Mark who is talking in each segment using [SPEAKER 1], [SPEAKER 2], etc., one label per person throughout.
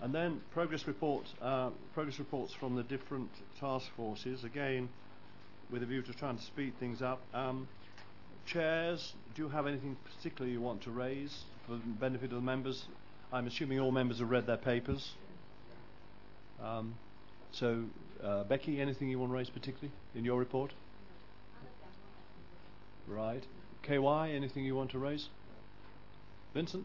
[SPEAKER 1] And then progress reports from the different task forces, again with a view to trying to speed things up. Chairs, do you have anything particular you want to raise for the benefit of the members? I'm assuming all members have read their papers. Becky, anything you want to raise particularly in your report? Right. KY, anything you want to raise? Vincent?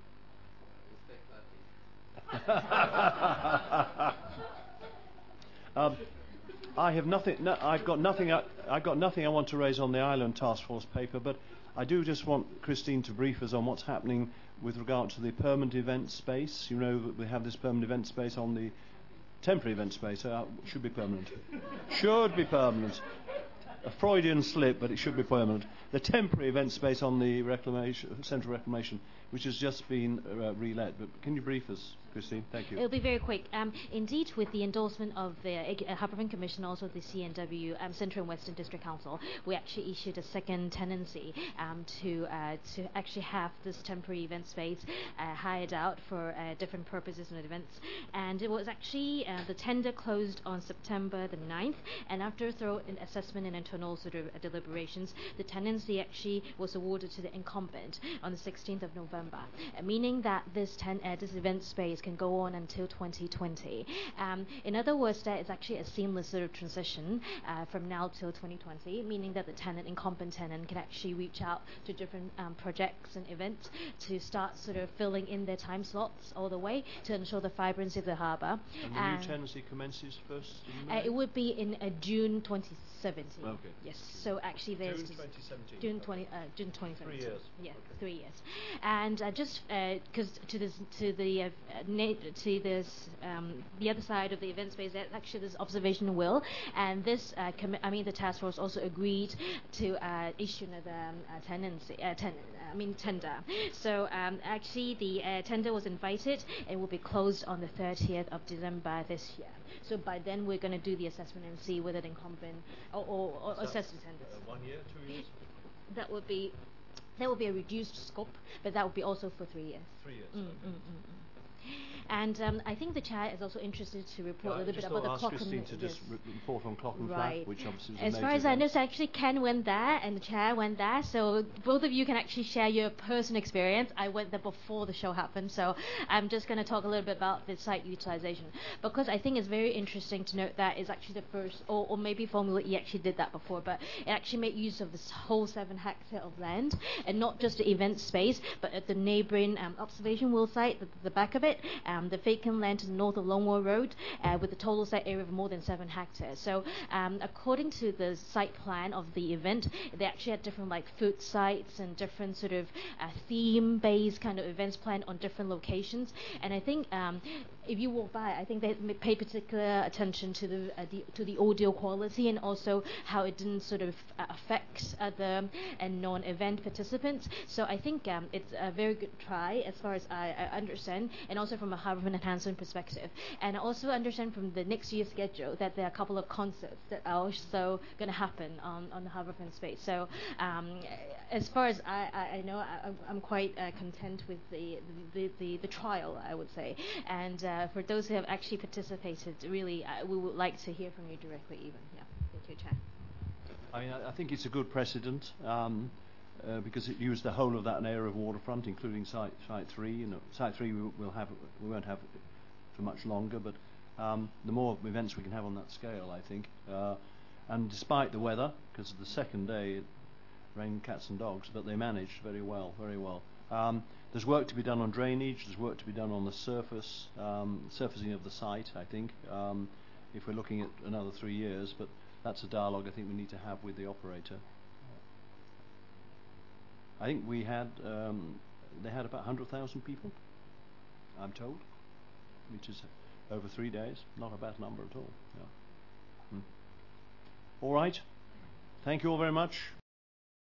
[SPEAKER 1] I have nothing. No, I've got nothing I want to raise on the Island Task Force paper, but I do just want Christine to brief us on what's happening with regard to the permanent event space. You know that we have this permanent event space on the temporary event space. Should be permanent. Should be permanent. A Freudian slip, but it should be permanent. The temporary event space on the Central Reclamation, which has just been re-let. But can you brief us, Christine? Thank you.
[SPEAKER 2] It'll be very quick. Indeed, with the endorsement of the Harbourfront Commission, also the CNW, Central and Western District Council, we actually issued a second tenancy to actually have this temporary event space hired out for different purposes and events. And it was actually, the tender closed on September the 9th, and after a thorough assessment and internal sort of deliberations, the tenancy actually was awarded to the incumbent on the 16th of November, meaning that this event space can go on until 2020. In other words, that is actually a seamless sort of transition from now till 2020, meaning that the incumbent tenant can actually reach out to different projects and events to start sort of filling in their time slots all the way to ensure the vibrancy of the harbour.
[SPEAKER 1] And the new tenancy commences first in May?
[SPEAKER 2] It would be in June 2017.
[SPEAKER 1] Okay.
[SPEAKER 2] Yes. So actually, there's
[SPEAKER 1] June 2017.
[SPEAKER 2] June 2017.
[SPEAKER 1] 3 years.
[SPEAKER 2] Yeah,
[SPEAKER 1] Okay.
[SPEAKER 2] 3 years. And just because the other side of the event space, there's actually this observation will, and this the task force also agreed to issue another tender. So actually, the tender was invited and will be closed on the 30th of December this year. So by then we're going to do the assessment and see whether the incumbent or assess the tenders.
[SPEAKER 1] 1 year, 2 years?
[SPEAKER 2] That would be a reduced scope, but that would be also for 3 years.
[SPEAKER 1] 3 years.
[SPEAKER 2] And I think the chair is also interested to report a little bit about the
[SPEAKER 1] Christine to just report on Clocken
[SPEAKER 2] right.
[SPEAKER 1] Flat, which obviously was
[SPEAKER 2] as far as I know, so actually Ken went there and the chair went there, so both of you can actually share your personal experience. I went there before the show happened, so I'm just going to talk a little bit about the site utilization, because I think it's very interesting to note that it's actually the first, or maybe Formula E actually did that before, but it actually made use of this whole 7 hectares of land, and not just the event space, but at the neighbouring observation wheel site, the back of it, the vacant land to the north of Longwell Road, with a total site area of more than 7 hectares. So according to the site plan of the event, they actually had different like food sites and different sort of theme-based kind of events planned on different locations. And I think if you walk by, I think they pay particular attention to the audio quality, and also how it didn't sort of affect other and non-event participants. So I think it's a very good try as far as I understand, and also from a Harbourfront enhancement perspective. And I also understand from the next year's schedule that there are a couple of concerts that are also going to happen on the Harbourfront space. So as far as I know, I'm quite content with the trial, I would say. And for those who have actually participated, really, we would like to hear from you directly even. Yeah. Thank you, Chair.
[SPEAKER 1] I think it's a good precedent, because it used the whole of that area of waterfront, including Site 3. You know, Site 3 we won't have for much longer, but the more events we can have on that scale, I think. And despite the weather, because the second day it rained cats and dogs, but they managed very well, very well. There's work to be done on drainage. There's work to be done on the surfacing of the site, I think, if we're looking at another 3 years. But that's a dialogue I think we need to have with the operator. I think they had about 100,000 people, I'm told, which is over 3 days. Not a bad number at all. Yeah. All right. Thank you all very much.